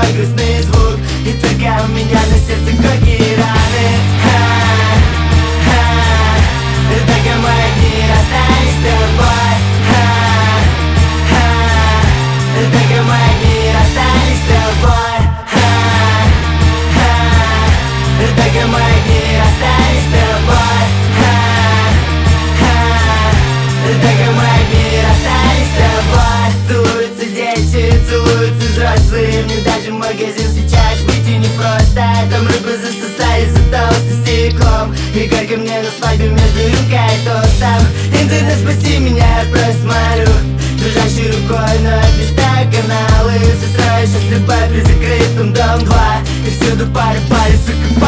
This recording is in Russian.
твой грустный звук. И только у меня на сердце горькие раны. Только мои дни расстались с тобой. Только мои дни расстались с тобой. Только мои дни расстались с тобой. Только мои дни расстались с тобой. Целуются дети, целуются взрослые. Мне даже в магазин сейчас выйти непросто. Там рыбы засосали за толстым стеклом. И горько мне на свадьбе между рюмкой и тостом. Интернет, спаси меня, я просто смотрю дрожащей рукой на каналы. Все строишь с любой при закрытом дом 2. И всюду пары, сука,